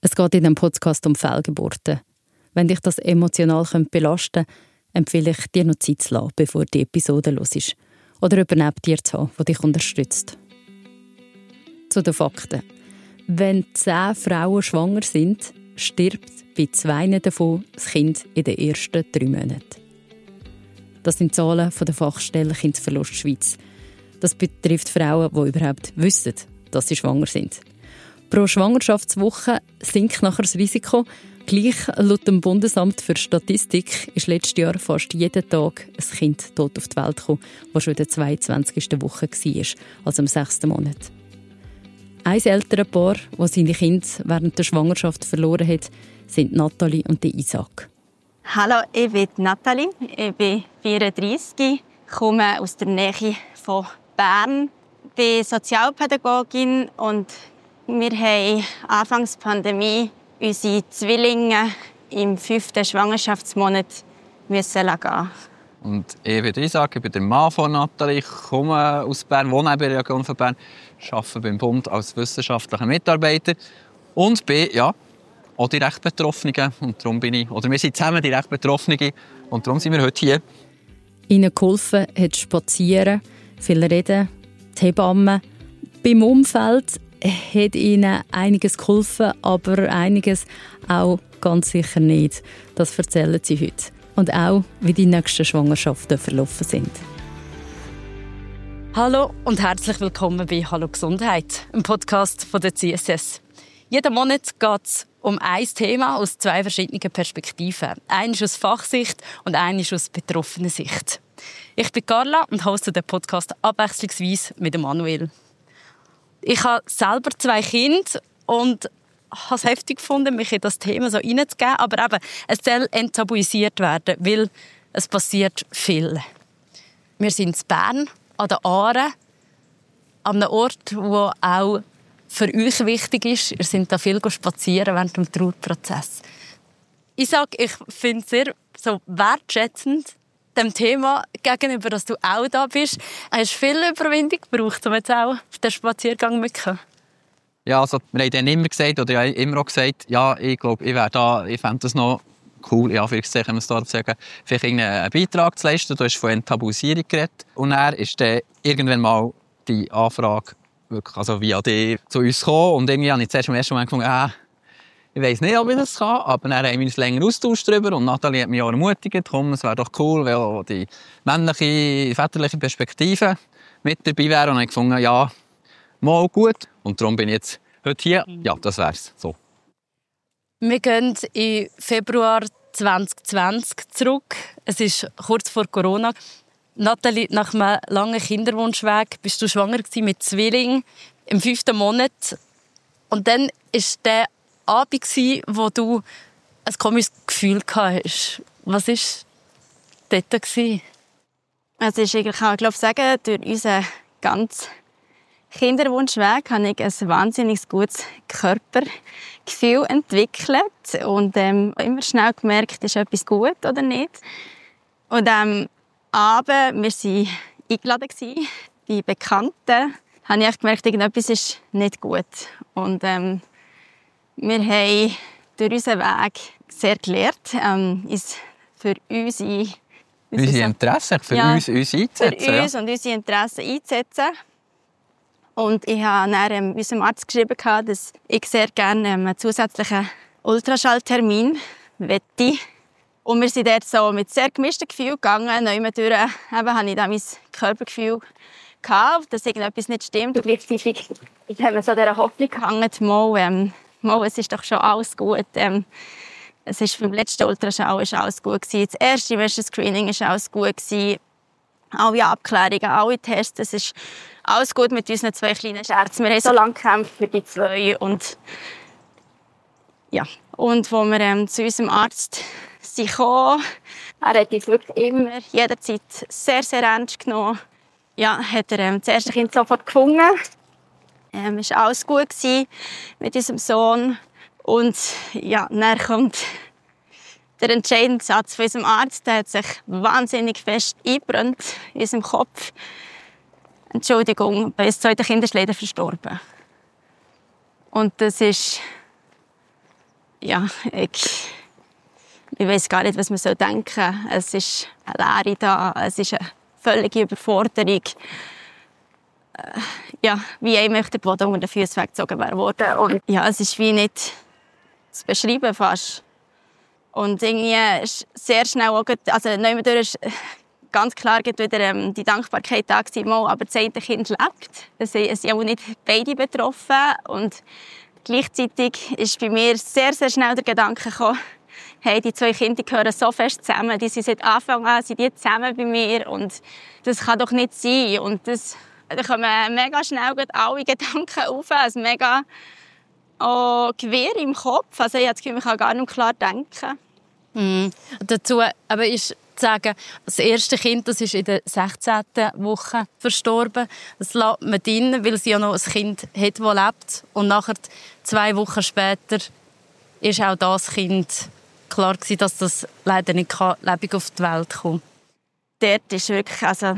Es geht in diesem Podcast um Fehlgeburten. Wenn dich das emotional belasten könnte, empfehle ich dir noch Zeit zu lassen, bevor die Episode hörst. Oder jemanden neben dir zu haben, der dich unterstützt. Zu den Fakten. Wenn 10 Frauen schwanger sind, stirbt bei 2 davon das Kind in den ersten 3 Monaten. Das sind Zahlen von der Fachstelle Kindsverlust Schweiz. Das betrifft Frauen, die überhaupt wissen, dass sie schwanger sind. Pro Schwangerschaftswoche sinkt nachher das Risiko. Gleich laut dem Bundesamt für Statistik ist letztes Jahr fast jeden Tag ein Kind tot auf die Welt gekommen, das schon in der 22. Woche war, also im 6. Monat. Ein Elternpaar, das seine Kinder während der Schwangerschaft verloren hat, sind Nathalie und Isaac. Hallo, ich bin Nathalie, ich bin 34, komme aus der Nähe von Bern, bin Sozialpädagogin und wir haben anfangs der Pandemie unsere Zwillinge im 5. Schwangerschaftsmonat müssen gehen. Und ich bin Isaac, ich bin der Mann von Nathalie, ich komme aus Bern, wohne in der Region von Bern, arbeite beim Bund als wissenschaftlicher Mitarbeiter und bin auch direkt Betroffene. Und darum wir sind zusammen direkt Betroffene und darum sind wir heute hier. Ihnen geholfen hat Spazieren, viel Reden, die Hebamme. Beim Umfeld hat ihnen einiges geholfen, aber einiges auch ganz sicher nicht. Das erzählen sie heute. Und auch, wie die nächsten Schwangerschaften verlaufen sind. Hallo und herzlich willkommen bei «Hallo Gesundheit», einem Podcast von der CSS. Jeden Monat geht es um ein Thema aus 2 verschiedenen Perspektiven. Eines aus Fachsicht und eines aus betroffener Sicht. Ich bin Carla und hoste den Podcast abwechslungsweise mit Manuel. Ich habe selber 2 Kinder und habe es heftig gefunden, mich in das Thema so reinzugeben. Aber eben, es soll enttabuisiert werden, weil es passiert viel. Wir sind in Bern, an der Aare, an einem Ort, wo auch für euch wichtig ist. Ihr seid da viel spazieren während dem Trauerprozess. Isaac, ich finde es sehr so wertschätzend, dem Thema gegenüber, dass du auch da bist. Hast du viel Überwindung gebraucht, um jetzt auch auf den Spaziergang mitzukommen? Ja, also wir haben dann immer gesagt, oder ich habe immer auch gesagt, ja, ich glaube, ich wäre da, ich fände das noch cool, in Anführungszeichen, wenn man es da sagen, vielleicht einen Beitrag zu leisten. Du hast von Enttabuisierung geredet. Und dann ist dann irgendwann mal die Anfrage wirklich, also via die zu uns gekommen. Und irgendwie habe ich zuerst im ersten Moment gefunden, ich weiss nicht, ob ich das kann, aber dann haben wir uns länger austauscht darüber und Nathalie hat mich auch ermutigt, komm, es wäre doch cool, weil auch die männliche, väterliche Perspektive mit dabei wäre. Und dann habe ich gefunden, ja, mal gut. Und darum bin ich jetzt heute hier. Ja, das wär's. So. Wir gehen im Februar 2020 zurück. Es ist kurz vor Corona. Nathalie, nach einem langen Kinderwunschweg bist du schwanger mit Zwillingen im 5. Monat. Und dann war der Abend, wo du ein komisches Gefühl hattest. Was war dort? Es ist eigentlich, ich glaube, sagen, durch unseren ganzen Kinderwunschweg habe ich ein wahnsinnig gutes Körpergefühl entwickelt und immer schnell gemerkt, ist etwas gut oder nicht. Und am Abend, wir waren eingeladen, bei Bekannten, habe ich gemerkt, irgendetwas ist nicht gut. Und wir haben durch unseren Weg sehr gelernt, uns für unsere Interessen, für uns einzusetzen. Für uns und unsere Interessen einzusetzen. Und ich habe dann unserem Arzt geschrieben, dass ich sehr gerne einen zusätzlichen Ultraschalltermin möchte. Und wir sind dort so mit sehr gemischten Gefühlen gegangen. Neumendurch habe ich dann mein Körpergefühl gehabt, dass irgendetwas nicht stimmt. Und gleichzeitig haben wir so dieser Hoffnung gehangen, mal, es ist doch schon alles gut. Es ist beim letzten Ultraschall ist alles gut gewesen. Das erste Screening ist alles gut gewesen. Alle Abklärungen, alle Tests, es ist alles gut mit unseren 2 kleinen Scherzen. Wir haben so lange gekämpft für die 2 und ja. Und als wir zu unserem Arzt kamen, er hat uns wirklich immer, jederzeit sehr, sehr ernst genommen. Ja, hat er das erste Kind sofort gefunden. Es war alles gut mit unserem Sohn. Und ja, dann kommt der entscheidende Satz von unserem Arzt, der hat sich wahnsinnig fest eingebrannt in unserem Kopf. Entschuldigung, das 2. Kind ist leider verstorben. Und das ist ja, ich weiss gar nicht, was man denken soll. Es ist eine Leere da, es ist eine völlige Überforderung. Ja, wie einem der Boden unter den Füßen weggezogen worden. Und ja, es ist wie nicht zu beschreiben fast. Und irgendwie ist sehr schnell auch, also nebenan ist ganz klar wieder die Dankbarkeit da gewesen, aber das eine Kind lebt. Es sind auch nicht beide betroffen. Und gleichzeitig ist bei mir sehr, sehr schnell der Gedanke gekommen, hey, die 2 Kinder gehören so fest zusammen. Die sind seit Anfang an sind die zusammen bei mir. Und das kann doch nicht sein. Und da kommen mega schnell alle Gedanken auf. Also mega Gewirr im Kopf. Also ich habe das Gefühl, ich kann gar nicht klar denken. Dazu aber ist zu sagen, das erste Kind, das ist in der 16. Woche verstorben. Das lässt man drin, weil sie ja noch ein Kind hat, das lebt. Und nachher 2 Wochen später ist auch das Kind klar gewesen, dass das leider nicht lebendig auf die Welt kommt. Dort ist wirklich, also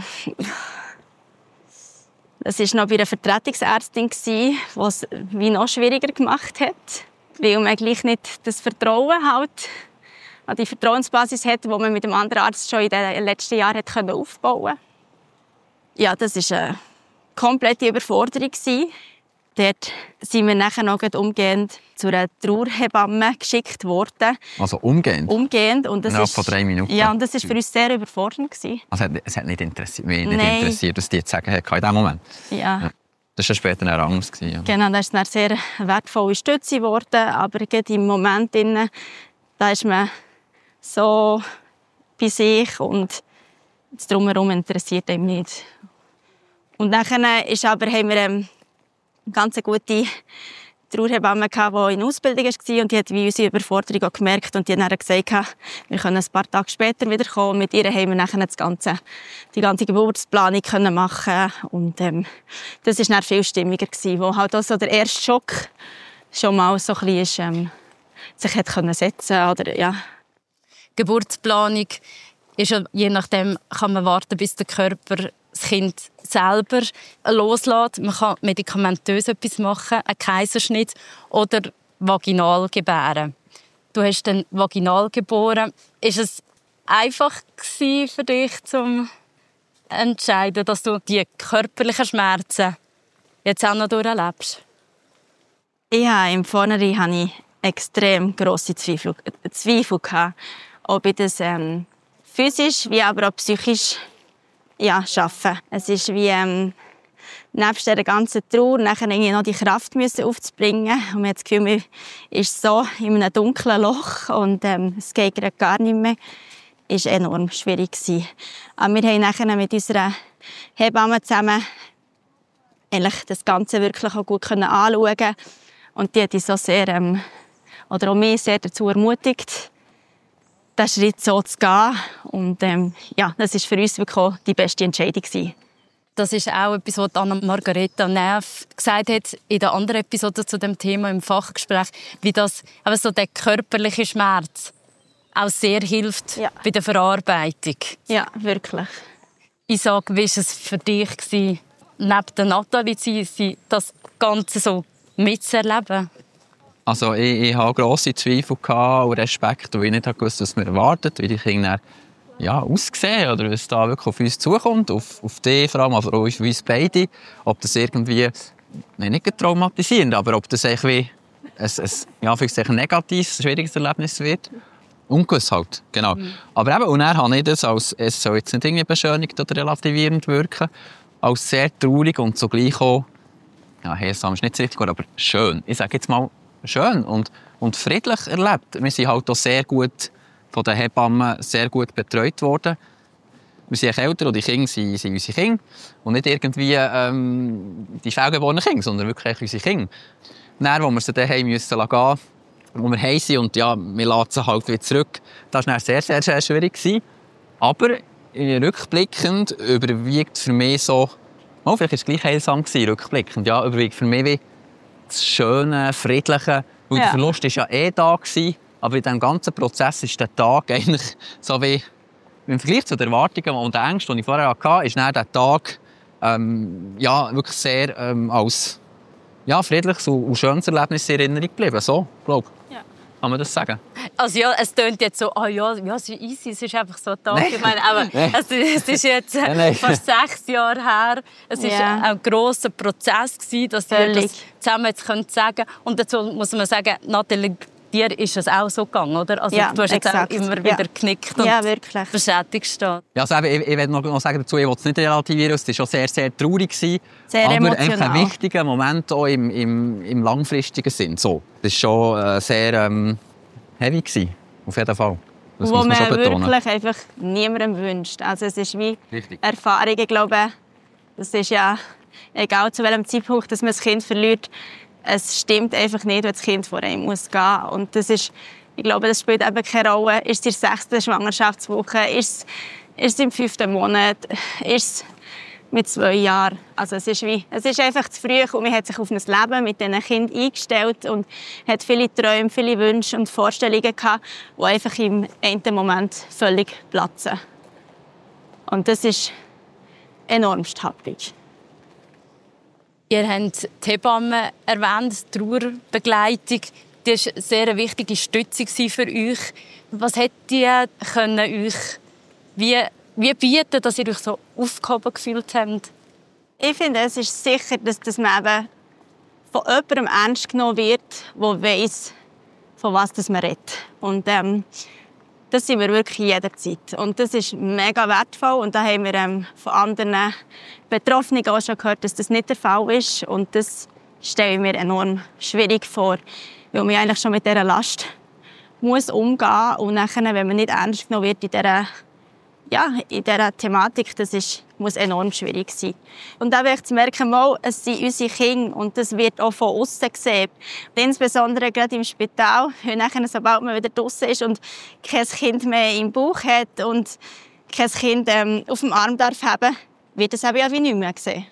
es war noch bei einer Vertretungsärztin, die es wie noch schwieriger gemacht hat, weil man gleich nicht das Vertrauen halt an die Vertrauensbasis hat, die man mit dem anderen Arzt schon in den letzten Jahren aufbauen konnte. Ja, das war eine komplette Überforderung. Dort sind wir nachher noch umgehend zu einer Trauerhebamme geschickt worden. Also umgehend? Umgehend. Und das innerhalb von 3 Minuten? Ja, und das war für uns sehr überfordernd. Also es hat mich nicht interessiert, was die jetzt sagen in diesem Moment? Ja. Das war später eine Angst. Ja. Genau, das ist eine sehr wertvolle Stütze geworden. Aber gerade im Moment, da ist man so bei sich und das Drumherum interessiert einem nicht. Und nachher haben wir eine ganz gute Trauerhebamme, die in Ausbildung war und die hat wie unsere Überforderung auch gemerkt und die hat dann gesagt, wir können ein paar Tage später wieder kommen. Und mit ihr haben wir nachher die ganze Geburtsplanung machen und das war dann viel stimmiger gewesen, wo halt auch so der erste Schock schon mal so ein bisschen sich hat setzen oder ja. Geburtsplanung ist ja, je nachdem kann man warten, bis der Körper das Kind selber loslässt. Man kann medikamentös etwas machen, einen Kaiserschnitt oder vaginal gebären. Du hast dann vaginal geboren. Ist es einfach für dich, zu entscheiden, dass du die körperlichen Schmerzen jetzt auch noch durchlebst? Ja, im Vornherein hatte ich extrem grosse Zweifel gehabt, ob ich das physisch wie aber auch psychisch schaffen. Es ist wie nebst der ganzen Trauer nachher noch die Kraft aufzubringen. Und man hat das Gefühl, man ist so in einem dunklen Loch und es geht gar nicht mehr. Das war enorm schwierig. Aber wir haben nachher mit unserer Hebamme zusammen das Ganze wirklich auch gut anschauen. Und die hat uns so sehr, oder auch mich sehr dazu ermutigt, diesen Schritt so zu gehen. Und das war für uns wirklich auch die beste Entscheidung. Das ist auch etwas, was Anna-Margareta Neff gesagt hat in der anderen Episode zu dem Thema im Fachgespräch, wie das aber so der körperliche Schmerz auch sehr hilft bei der Verarbeitung. Ja, wirklich. Ich sage, wie war es für dich, neben der Nathalie das Ganze so mitzuerleben? Also ich hatte grosse Zweifel und Respekt, weil ich nicht wusste, was mir erwartet, wie die Kinder aussehen oder was da wirklich auf uns zukommt, auf dich vor allem, aber auch auf uns beide. Ob das irgendwie, nicht traumatisierend, aber ob das irgendwie ein negatives, schwieriges Erlebnis wird. Ungewiss halt, genau. Aber eben, und dann habe ich das als, es soll jetzt nicht irgendwie beschönigend oder relativierend wirken, als sehr traurig und zugleich auch, heilsam ist nicht richtig, aber schön. Ich sage jetzt mal, schön und friedlich erlebt. Wir sind halt auch sehr gut von den Hebammen sehr gut betreut worden. Wir sind älter und die Kinder sind unsere Kinder. Und nicht irgendwie die fehlgeborenen Kinder, sondern wirklich unsere Kinder. Dann, wo wir sie dann gehen mussten, wo wir heim sind und wir lassen sie halt wieder zurück, das war sehr, sehr, sehr schwierig. Aber rückblickend überwiegt für mich so, vielleicht war es gleich heilsam rückblickend, überwiegt für mich wie das schöne, friedliche, weil der Verlust war ja da gewesen, aber in diesem ganzen Prozess ist der Tag eigentlich so wie, im Vergleich zu den Erwartungen und den Ängsten, die ich vorher hatte, ist dann der Tag wirklich sehr als friedliches und schönes Erlebnis in Erinnerung geblieben. So, glaube ich. Ja. Kann man das sagen? Also ja, es tönt jetzt so, es ist easy, es ist einfach so ein Tag. Ich meine, aber es ist jetzt fast 6 Jahre her. Es war ein grosser Prozess, dass wir das zusammen jetzt sagen können. Und dazu muss man sagen, Nathalie, dir ist es auch so gegangen, oder? Also du hast jetzt auch immer wieder geknickt und bestätigt. Ja, also ich will noch sagen dazu, ich will es nicht relativieren, es war schon sehr, sehr traurig. Sehr aber emotional. Aber ein wichtiger Moment auch im langfristigen Sinn. So, das war schon sehr heavy gewesen, auf jeden Fall. Das wo muss man schon wirklich betonen. einfach niemandem wünscht. Also es ist wie Richtig. Erfahrung, ich glaube, das ist ja egal zu welchem Zeitpunkt, dass man das Kind verliert. Es stimmt einfach nicht, wenn das Kind vor einem muss gehen. Und das ist, ich glaube, das spielt eben keine Rolle. Ist es in der 6. Schwangerschaftswoche? Ist es im 5. Monat? Ist es mit 2 Jahren? Also es ist einfach zu früh und man hat sich auf ein Leben mit diesen Kindern eingestellt und hat viele Träume, viele Wünsche und Vorstellungen gehabt, die einfach im einen Moment völlig platzen. Und das ist enorm happig. Ihr habt die Hebamme erwähnt, die Trauerbegleitung. Das war eine sehr wichtige Stütze für euch. Was hätte die euch wie bieten, dass ihr euch so aufgehoben gefühlt habt? Ich finde, es ist sicher, dass man eben von jemandem ernst genommen wird, der weiss, von was man redet. Und das sind wir wirklich jederzeit. Und das ist mega wertvoll. Und da haben wir von anderen Betroffenen auch schon gehört, dass das nicht der Fall ist. Und das stelle ich mir enorm schwierig vor, weil man eigentlich schon mit dieser Last muss umgehen muss. Und nachher, wenn man nicht ernst genommen wird in dieser Thematik, muss enorm schwierig sein. Und da will ich zu merken, es sind unsere Kinder und das wird auch von außen gesehen. Und insbesondere gerade im Spital, weil nachher, sobald man wieder draussen ist und kein Kind mehr im Bauch hat und kein Kind auf dem Arm darf haben, wird das eben ja wie nicht mehr gesehen.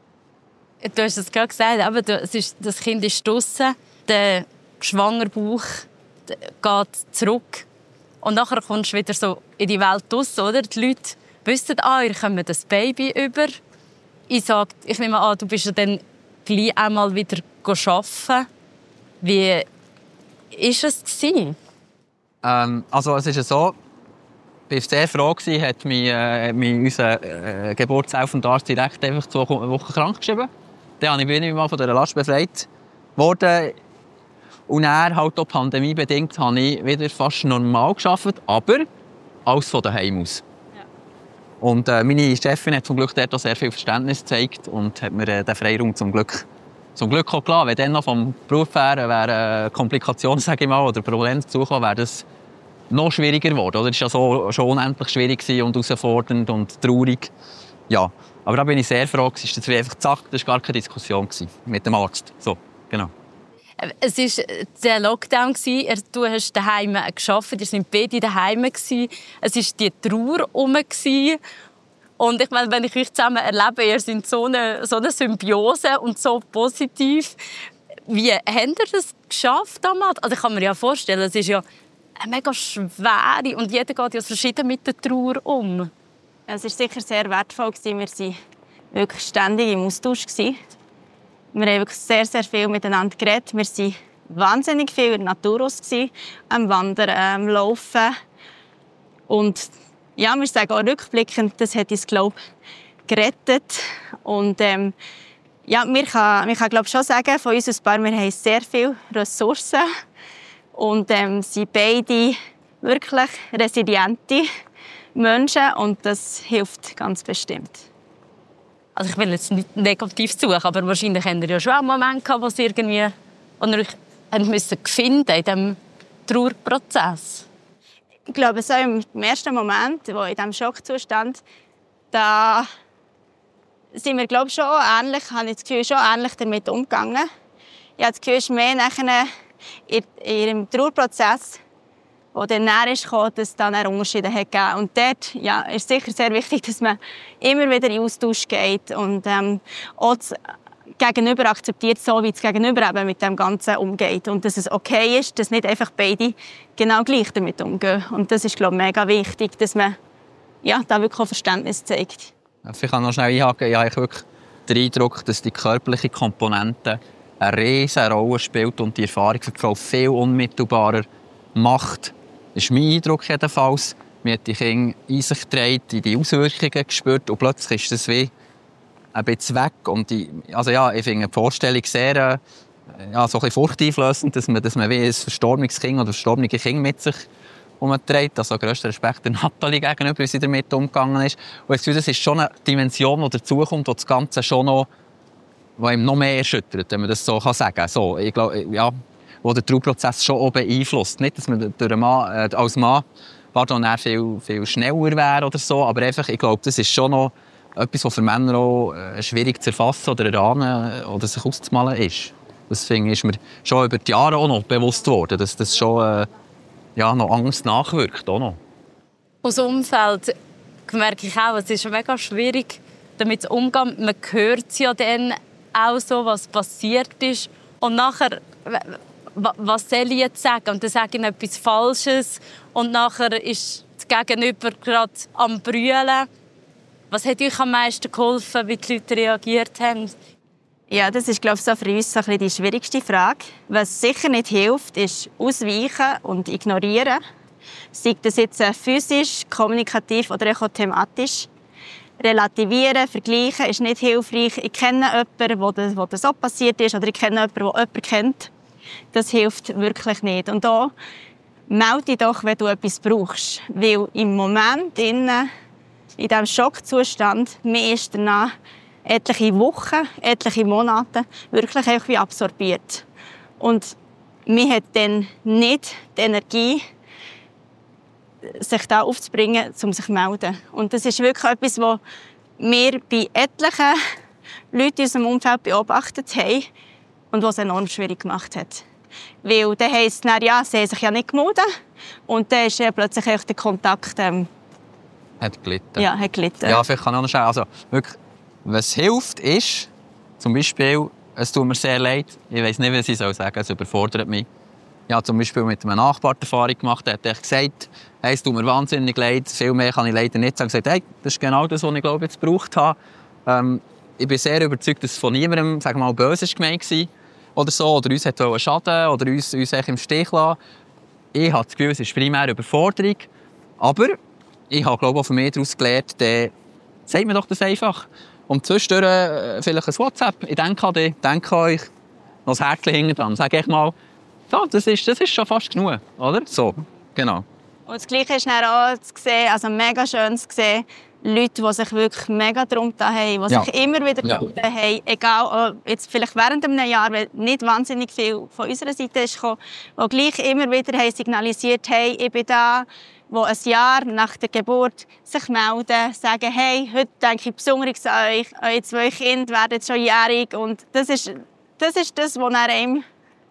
Du hast es gerade gesagt, aber das Kind ist draussen, der Schwangerbauch geht zurück. Und nachher kommst du wieder so in die Welt raus, oder? Die Leute wissen, ihr kommt das Baby über. Ich nehme an, du bist ja dann gleich einmal wieder arbeiten. Wie war es? Also es ist so, ich war sehr froh, hat mich unser Geburtsaufentarzt direkt einfach 2 Wochen krank geschrieben. Dann bin ich mal von dieser Last befreit worden. Und dann, halt auch pandemiebedingt, habe ich wieder fast normal gearbeitet, aber alles von daheim aus. Ja. Und meine Chefin hat zum Glück dort auch sehr viel Verständnis gezeigt und hat mir den Freiraum zum Glück auch gelassen. Wenn dann noch vom Beruf her wäre Komplikationen, sage ich mal, oder Probleme dazugekommen, wäre das noch schwieriger geworden. Oder? Es war ja so schon unendlich schwierig und herausfordernd und traurig. Ja. Aber da bin ich sehr froh. Das war einfach zack, das war gar keine Diskussion mit dem Arzt. So, genau. Es war der Lockdown. Du hast daheim gearbeitet, ihr wart beide daheim. Es war die Trauer herum. Und ich meine, wenn ich euch zusammen erlebe, ihr seid so eine Symbiose und so positiv. Wie habt ihr das geschafft damals? Also ich kann mir ja vorstellen, es ist ja eine mega schwere und jeder geht ja verschieden mit der Trauer um. Es war sicher sehr wertvoll. Wir waren wirklich ständig im Austausch. Wir haben wirklich sehr, sehr viel miteinander geredet. Wir waren wahnsinnig viel in der Natur am Wandern, am Laufen. Und ja, wir sagen auch rückblickend, das hat uns, glaube ich, gerettet. Und ja, man kann glaube ich, schon sagen, von uns ein paar, wir haben sehr viele Ressourcen. Und sind beide wirklich resiliente Menschen. Und das hilft ganz bestimmt. Also ich will jetzt nicht negativ suchen, aber wahrscheinlich habt ihr ja schon einen Moment gehabt, wo ihr euch finden in diesem Trauerprozess. Ich glaube, so im ersten Moment, wo in diesem Schockzustand, da sind wir, glaube ich, schon ähnlich, habe ich das Gefühl, schon ähnlich damit umgegangen. Ich habe das Gefühl, es ist mehr nachher in ihrem Trauerprozess, wo dann näher ist, dass es dann Unterschiede hat gegeben. Und dort ist sicher sehr wichtig, dass man immer wieder in Austausch geht und auch das Gegenüber akzeptiert, so wie das Gegenüber eben mit dem Ganzen umgeht. Und dass es okay ist, dass nicht einfach beide genau gleich damit umgehen. Und das ist, glaube ich, mega wichtig, dass man da wirklich auch Verständnis zeigt. Ich kann noch schnell einhaken. Ich habe wirklich den Eindruck, dass die körperliche Komponente eine riesige Rolle spielt und die Erfahrung für die Frau viel unmittelbarer macht. Das ist mein Eindruck jedenfalls. Man hat die Kinder in sich getragen, die Auswirkungen gespürt und plötzlich ist das wie ein bisschen weg. Und ich finde die Vorstellung sehr so ein bisschen furchteinflößend, dass man wie ein verstorbenes Kind oder verstorbene Kind mit sich umträgt. Also grösster Respekt der Nathalie gegenüber, wie sie damit umgegangen ist. Und ich finde, das ist schon eine Dimension, die dazukommt, die das Ganze schon noch, die ihm noch mehr erschüttert, wenn man das so sagen kann. So, ich glaube, ja, wo der Trauprozess schon auch beeinflusst. Nicht, dass man als Mann viel, viel schneller wäre oder so, aber einfach, ich glaube, das ist schon noch etwas, was für Männer auch schwierig zu erfassen oder erahnen oder sich auszumalen ist. Deswegen ist mir schon über die Jahre auch noch bewusst geworden, dass das schon noch Angst nachwirkt. Auch noch. Aus dem Umfeld merke ich auch, es ist mega schwierig, damit zu umgehen. Man hört ja dann auch so, was passiert ist. Und nachher, was soll ich jetzt sagen? Und dann sage ich etwas Falsches. Und nachher ist das Gegenüber gerade am Brüllen. Was hat euch am meisten geholfen, wie die Leute reagiert haben? Ja, das ist, glaube ich, so für uns so ein bisschen die schwierigste Frage. Was sicher nicht hilft, ist ausweichen und ignorieren. Sei das jetzt physisch, kommunikativ oder auch thematisch. Relativieren, vergleichen ist nicht hilfreich. Ich kenne jemanden, wo das so passiert ist, oder ich kenne jemanden, der jemanden kennt. Das hilft wirklich nicht. Und da melde dich doch, wenn du etwas brauchst. Weil im Moment, in diesem Schockzustand, mir ist danach etliche Wochen, etliche Monate wirklich einfach wie absorbiert. Und mir hat dann nicht die Energie, sich da aufzubringen, um sich zu melden. Und das ist wirklich etwas, was wir bei etlichen Leuten in unserem Umfeld beobachtet haben und was es enorm schwierig gemacht hat. Weil dann heisst es, ja, sie haben sich ja nicht gemeldet. Und dann ist plötzlich der Kontakt hat gelitten. Ja, hat gelitten. Ja, vielleicht kann ich auch noch sagen. Also, wirklich, was hilft, ist zum Beispiel, es tut mir sehr leid, ich weiss nicht, was ich sagen soll, es überfordert mich. Ich habe zum Beispiel mit einem Nachbar die Erfahrung gemacht, der hat gesagt, hey, es tut mir wahnsinnig leid, viel mehr kann ich leider nicht sagen. Er hat gesagt, hey, das ist genau das, was ich glaube, jetzt gebraucht habe. Ich bin sehr überzeugt, dass es von niemandem, sagen wir mal, böse gemeint war oder so, oder uns hat schaden oder uns im Stich lassen. Ich habe das Gefühl, es ist primär Überforderung, aber ich habe, glaube ich, auch von mir daraus gelernt, sagt mir doch das einfach. Und zwischendurch vielleicht ein WhatsApp. Ich denke an dich, denke an euch. Noch das Herzchen hinten dran. Sag ich mal, ja, das ist schon fast genug, oder? So, genau. Und das Gleiche ist dann auch zu sehen, also mega schön zu sehen, Leute, die sich wirklich mega darum getan haben, die sich immer wieder darum getan haben, egal, jetzt vielleicht während einem Jahr, weil nicht wahnsinnig viel von unserer Seite ist gekommen, die gleich immer wieder haben signalisiert, hey, ich bin da, die ein Jahr nach der Geburt sich melden, sagen, hey, heute denke ich besonders an euch, eure 2 Kinder werden jetzt schon jährig. Und das ist das, was einem,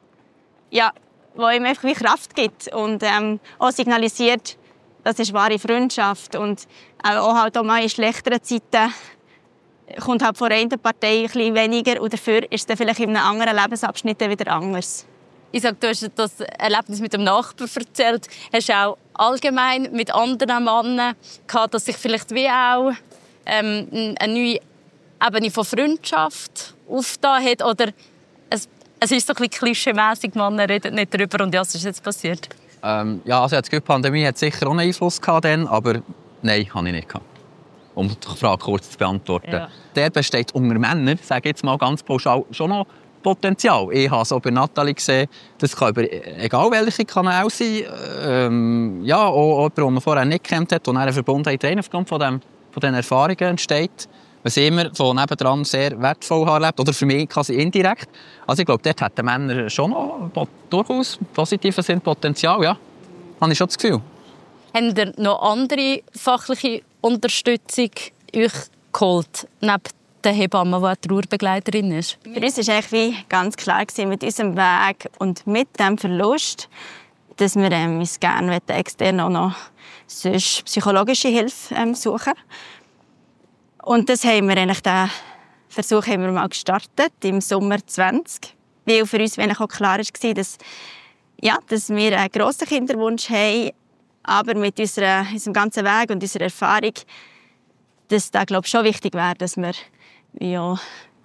wo ihm einfach wie Kraft gibt und auch signalisiert, das ist wahre Freundschaft. Und auch halt auch mal in schlechteren Zeiten kommt halt von einer Partei ein bisschen weniger und dafür ist es dann vielleicht in einem anderen Lebensabschnitt wieder anders. Ich sage, du hast das Erlebnis mit dem Nachbarn erzählt. Hast du auch allgemein mit anderen Männern gehabt, dass sich vielleicht wie auch eine neue Ebene von Freundschaft aufgetan hat? Oder es ist so ein bisschen klischeemässig, Männer reden nicht darüber und ja, was ist jetzt passiert? Also die Pandemie hat sicher auch einen Einfluss gehabt, aber nein, habe ich nicht gehabt. Um die Frage kurz zu beantworten. Ja. Der besteht unter Männern, sage ich jetzt mal ganz pauschal, schon noch Potenzial. Ich habe es auch bei Nathalie gesehen, das kann über egal welche Kanäle sein. Auch jemand, den man vorher nicht kennt hat, und eine Verbundenheit aufgrund von diesen Erfahrungen entsteht. Was ich immer von nebendran sehr wertvoll erlebt, oder für mich quasi indirekt. Also ich glaube, dort hätten Männer schon noch durchaus positiven Sinn Potenzial, ja. Habe ich schon das Gefühl. Haben ihr noch andere fachliche Unterstützung euch geholt, neben der Hebamme, die eine Trauerbegleiterin ist? Für uns war eigentlich ganz klar mit unserem Weg und mit dem Verlust, dass wir uns gerne extern auch noch sonst psychologische Hilfe suchen. Und das haben wir eigentlich, den Versuch haben wir mal gestartet im Sommer 20. Weil für uns auch klar war, dass wir einen grossen Kinderwunsch haben, aber mit unserem ganzen Weg und unserer Erfahrung, dass da, glaube ich, schon wichtig wäre, dass wir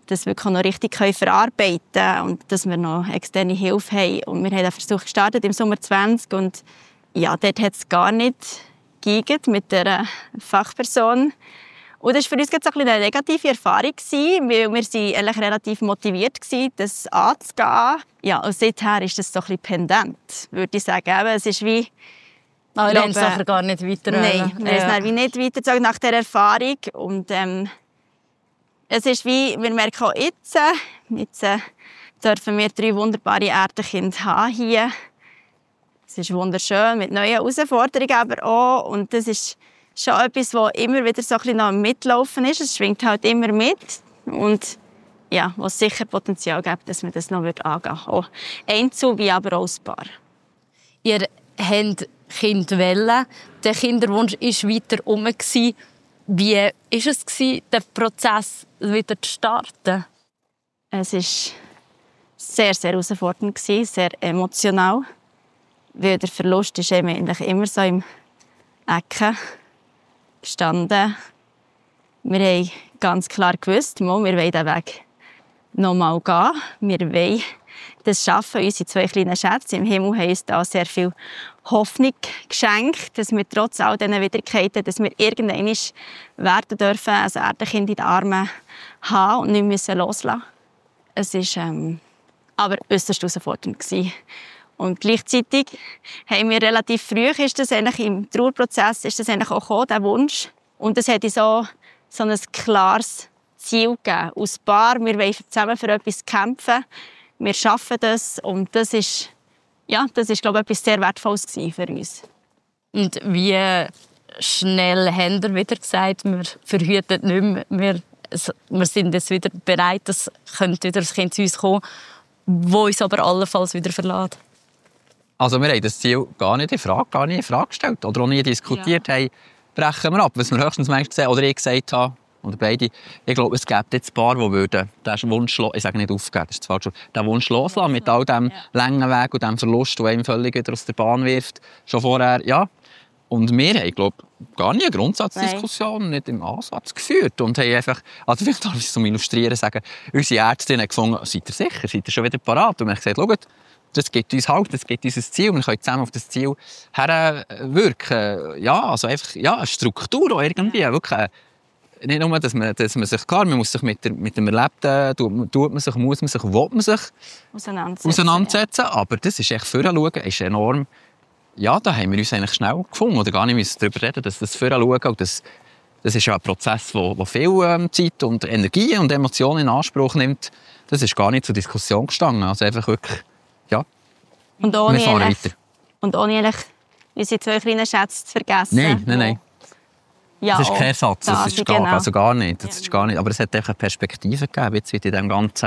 das wirklich noch richtig verarbeiten können und dass wir noch externe Hilfe haben. Und wir haben den Versuch gestartet im Sommer 20 und ja, dort hat es gar nicht geeignet mit dieser Fachperson. Und das war für uns jetzt eine negative Erfahrung, weil wir eigentlich relativ motiviert waren, das anzugehen. Ja, und seither ist das so ein bisschen pendent, würde ich sagen. Eben, es ist wie... Aber wir haben es gar nicht weiter. Nein, wir haben es nicht weitergezogen nach dieser Erfahrung. Und es ist wie, wir merken auch jetzt dürfen wir 3 wunderbare Erdenkinder haben hier. Es ist wunderschön, mit neuen Herausforderungen aber auch. Und das ist schon etwas, das immer wieder so ein bisschen noch mitlaufen ist. Es schwingt halt immer mit. Und ja, was sicher Potenzial gibt, dass man das noch angehen würde. Auch einzeln, wie aber auch ein Paar. Ihr habt Kinder wollen. Der Kinderwunsch war weiter herum. Wie war es, den Prozess wieder zu starten? Es war sehr, sehr herausfordernd, sehr emotional. Weil der Verlust ist eigentlich immer so im Ecken gestanden. Wir haben ganz klar gewusst, wir wollen diesen Weg noch mal gehen. Wir wollen das schaffen. Unsere 2 kleinen Schätze im Himmel haben uns da sehr viel Hoffnung geschenkt, dass wir trotz all diesen Widrigkeiten, dass wir irgendwann werden dürfen, ein Erdenkind in den Armen haben und nicht müssen loslassen. Es war aber äußerst herausfordernd. Und gleichzeitig haben wir relativ früh, ist das eigentlich im Trauerprozess, ist das eigentlich auch gekommen, der Wunsch. Und es hat so ein klares Ziel gegeben. Als Paar, wir wollen zusammen für etwas kämpfen. Wir schaffen das. Und das ist glaube ich, etwas sehr Wertvolles für uns. Und wie schnell haben wir wieder gesagt, wir verhüten nicht mehr, wir sind jetzt wieder bereit, es könnte wieder das Kind zu uns kommen, das uns aber allenfalls wieder verlässt? Also wir haben das Ziel gar nicht in Frage gestellt oder auch nie diskutiert. Ja. Hey, brechen wir ab. Was wir höchstens manchmal oder ich gesagt habe, oder beide, ich glaube, es gibt jetzt ein paar, die würden den Wunsch, ich sage nicht aufgeben, das ist falsch, den Wunsch loslassen mit all dem langen Weg und dem Verlust, der ihm völlig wieder aus der Bahn wirft. Schon vorher, ja. Und wir haben, glaube ich, gar nie eine Grundsatzdiskussion nicht im Ansatz geführt. Und haben einfach, also vielleicht darf ich es zum Illustrieren sagen, unsere Ärztin hat gefunden, seid ihr sicher, seid ihr schon wieder parat? Und wir haben gesagt, schaut, das gibt uns Halt, das gibt uns ein Ziel. Wir können zusammen auf das Ziel herwirken. Ja, also einfach, ja, eine Struktur auch irgendwie, wirklich. Nicht nur, dass man sich, klar, man muss sich mit dem Erlebten, tut man sich, muss man sich, will man sich auseinandersetzen. Ja. Aber das ist echt Voranschauen, ist enorm. Ja, da haben wir uns eigentlich schnell gefunden, oder gar nicht müssen darüber reden, dass das Voranschauen, und das ist ja ein Prozess, der viel Zeit und Energie und Emotionen in Anspruch nimmt. Das ist gar nicht zur Diskussion gestanden. Also einfach wirklich, ja, und ohne wir fahren weiter. Und ohne unsere 2 kleinen Schätze zu vergessen. Nein. Ja, das ist kein Satz, das ist gar, genau. Also gar nicht. Das ist gar nicht. Aber es hat einfach eine Perspektive gegeben, jetzt in dem ganzen,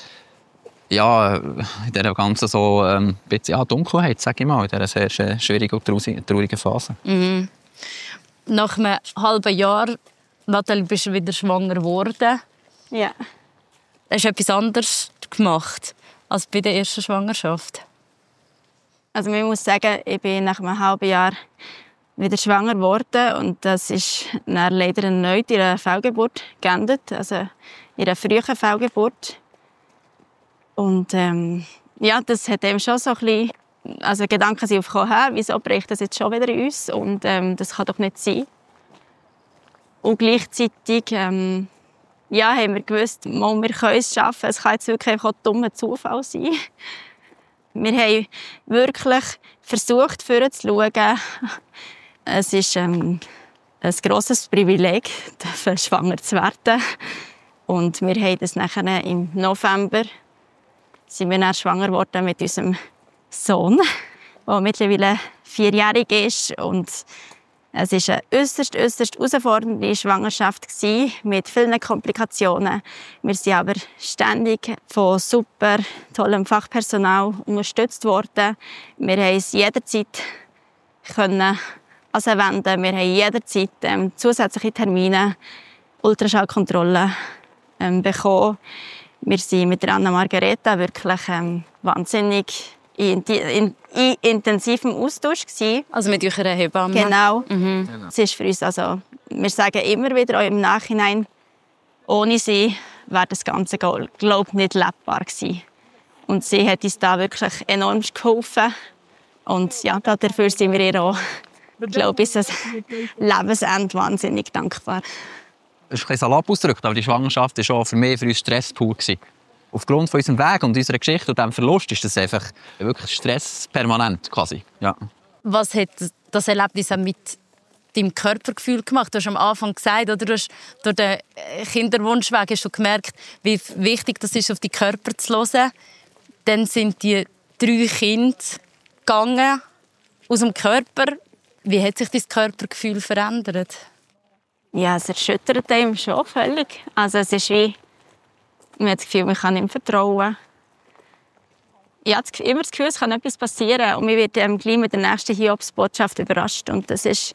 ja, in dieser ganzen so, bisschen, Dunkelheit, sage ich mal, in dieser sehr schwierigen und traurigen Phase. Mhm. Nach einem halben Jahr, Nathalie, bist du wieder schwanger geworden. Ja. Hast du etwas anderes gemacht als bei der ersten Schwangerschaft? Also ich muss sagen, ich bin nach einem halben Jahr wieder schwanger geworden und das ist dann leider erneut in einer Fehlgeburt geendet, also in einer frühen Fehlgeburt. Und ja, das hat eben schon so ein bisschen, also Gedanken sind aufgekommen, wieso bricht das jetzt schon wieder in uns und das kann doch nicht sein. Und gleichzeitig ja, haben wir gewusst, wir können es schaffen, es kann jetzt wirklich einfach ein dummer Zufall sein. Wir haben wirklich versucht, vorzuschauen. Es ist ein grosses Privileg, schwanger zu werden. Und wir haben das nachher im November sind wir dann schwanger geworden mit unserem Sohn, der mittlerweile 4-jährig ist. Und es war eine äußerst herausfordernde Schwangerschaft mit vielen Komplikationen. Wir sind aber ständig von super tollem Fachpersonal unterstützt worden. Wir haben es jederzeit anwenden. Wir haben jederzeit zusätzliche Termine, Ultraschallkontrollen bekommen. Wir waren mit der Anna Margareta wirklich wahnsinnig in intensivem Austausch gewesen. Also mit eurer Hebamme? Genau. Es ist für uns, also, wir sagen immer wieder auch im Nachhinein, ohne sie wäre das Ganze, glaube ich, nicht lebbar gewesen. Und sie hat uns da wirklich enorm geholfen. Und ja, dafür sind wir ihr auch, glaube ich, bis ein Lebensende wahnsinnig dankbar. Das ist ein bisschen salopp ausgedrückt, aber die Schwangerschaft war schon für mich, für uns Stress pur gewesen. Aufgrund von unserem Weg und unserer Geschichte und diesem Verlust ist das einfach wirklich Stress permanent quasi. Ja. Was hat das Erlebnis mit deinem Körpergefühl gemacht? Du hast am Anfang gesagt, oder du hast durch den Kinderwunschweg hast du gemerkt, wie wichtig das ist, auf die Körper zu hören. Dann sind die 3 Kinder gegangen aus dem Körper. Wie hat sich dein Körpergefühl verändert? Ja, es erschüttert einem schon völlig. Also es ist wie, man hat das Gefühl, man kann ihm vertrauen. Ich habe immer das Gefühl, es kann etwas passieren und man wird gleich mit der nächsten Hiobsbotschaft überrascht. Und das ist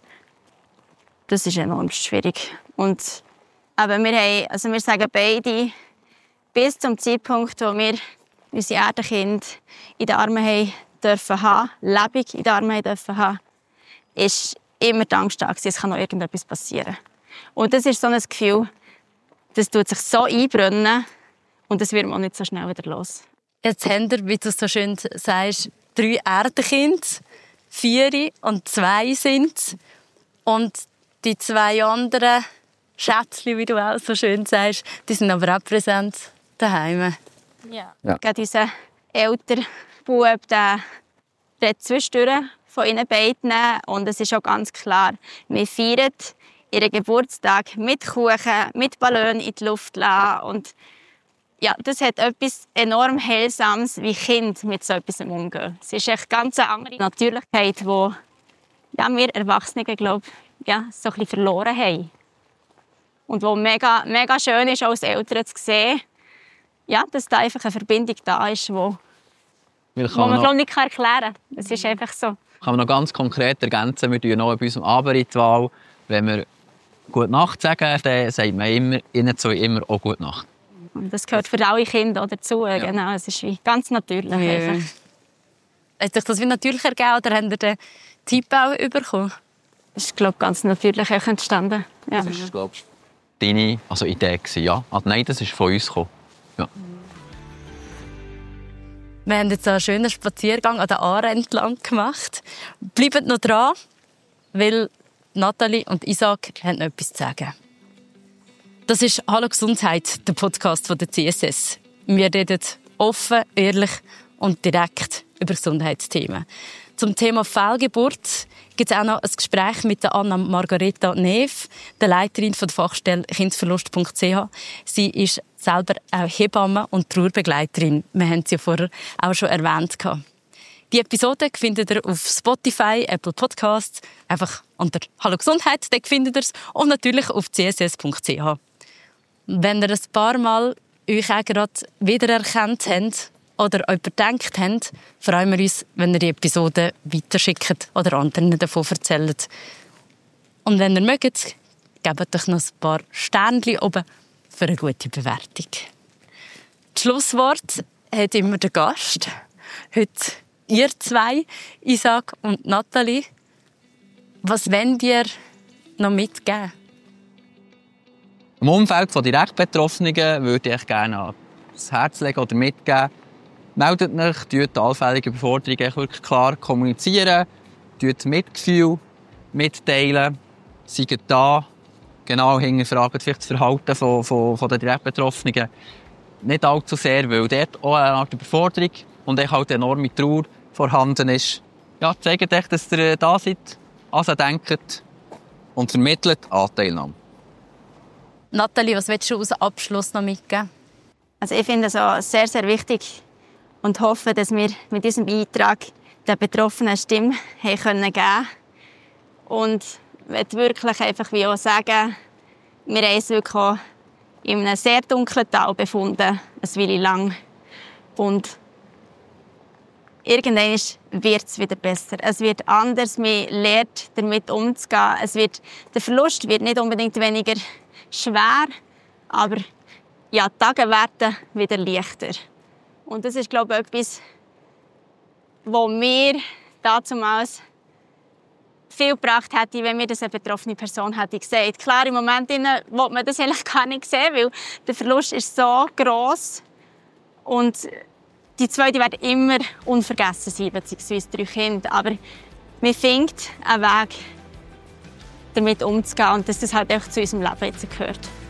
enorm schwierig. Und, aber wir sagen beide, bis zum Zeitpunkt, wo wir unsere Erdenkinder in den Armen haben dürfen haben, lebendig in den Armen dürfen haben, ist immer die Angst da gewesen, es kann noch irgendetwas passieren. Und das ist so ein Gefühl, das tut sich so einbrennen und das wird man auch nicht so schnell wieder los. Jetzt haben wir, wie du so schön sagst, 3 Erdenkinder, 4 und 2 sind es. Und die 2 anderen Schätzchen, wie du auch so schön sagst, die sind aber auch präsent daheim. Ja. Gerade unser älterer Bub, der redet zwischendurch von ihnen beiden. Und es ist auch ganz klar, wir feiern ihren Geburtstag mit Kuchen, mit Ballonen in die Luft lassen. Und ja, das hat etwas enorm Heilsames, wie Kinder mit so etwas umgehen. Es ist eine ganz andere Natürlichkeit, die wir Erwachsenen, glaube ich, so ein bisschen verloren haben. Und wo mega, mega schön ist, als Eltern zu sehen, dass da einfach eine Verbindung da ist, wo man noch nicht erklären kann. Es ist einfach so. Kann man noch ganz konkret ergänzen, wir tun noch bei unserem Abendritual, wenn wir «Gute Nacht» sagen, dann sagt man ihnen immer auch «Gute Nacht». Und das gehört für alle Kinder dazu. Ja. Genau, es ist wie ganz natürlich. Ja. Hat sich das wie natürlich ergeben oder habt ihr den Tipp auch bekommen? Das ist, glaube ich, ganz natürlich entstanden. Ja. Das war, glaube ich, deine Idee, ja? Also, nein, das ist von uns gekommen. Ja. Wir haben jetzt einen schönen Spaziergang an der Aare entlang gemacht. Bleibt noch dran, weil Nathalie und Isaac haben noch etwas zu sagen. Das ist «Hallo Gesundheit», der Podcast von der CSS. Wir reden offen, ehrlich und direkt über Gesundheitsthemen. Zum Thema Fehlgeburt gibt es auch noch ein Gespräch mit der Anna Margareta Neef, der Leiterin der Fachstelle kindverlust.ch. Sie ist selber auch Hebamme und Trauerbegleiterin. Wir haben sie ja vorher auch schon erwähnt. Die Episode findet ihr auf Spotify, Apple Podcasts, einfach unter «Hallo Gesundheit», dort findet ihr es, und natürlich auf css.ch. Wenn ihr ein paar Mal euch auch gerade wiedererkannt habt oder euch überdenkt habt, freuen wir uns, wenn ihr die Episode weiterschickt oder anderen davon erzählt. Und wenn ihr mögt, gebt euch noch ein paar Sternchen oben für eine gute Bewertung. Das Schlusswort hat immer der Gast. Heute ihr 2, Isaac und Nathalie. Was wollt ihr noch mitgeben? Im Umfeld der direkt Betroffenen würde ich gerne ans Herz legen oder mitgeben. Meldet euch, tut allfällige Überforderungen wirklich klar kommunizieren, tut Mitgefühl mitteilen, seid da, genau hinterfragt vielleicht das Verhalten von den direkt Betroffenen. Nicht allzu sehr, weil dort auch eine Art Überforderung und halt eine enorme Trauer vorhanden ist. Ja, zeigt euch, dass ihr da seid, also denkt und vermittelt Anteilnahme. Nathalie, was willst du als Abschluss noch mitgeben? Also ich finde es auch sehr, sehr wichtig und hoffe, dass wir mit diesem Beitrag der Betroffenen Stimme geben können. Und ich möchte wirklich einfach wie auch sagen, wir haben uns wirklich auch in einem sehr dunklen Tal befunden, eine Weile lang. Und irgendwann wird es wieder besser. Es wird anders, man lernt damit umzugehen. Der Verlust wird nicht unbedingt weniger schwer, aber ja, die Tage werden wieder leichter. Und das ist, glaube ich, etwas, wo wir damals viel gebracht hätte, wenn mir das eine betroffene Person hätte gesagt. Klar, im Moment will man das eigentlich gar nicht sehen, weil der Verlust ist so gross. Und die zwei, die werden immer unvergessen sein, beziehungsweise 3 Kinder. Aber man findet einen Weg, damit umzugehen und dass das halt auch zu unserem Leben jetzt gehört.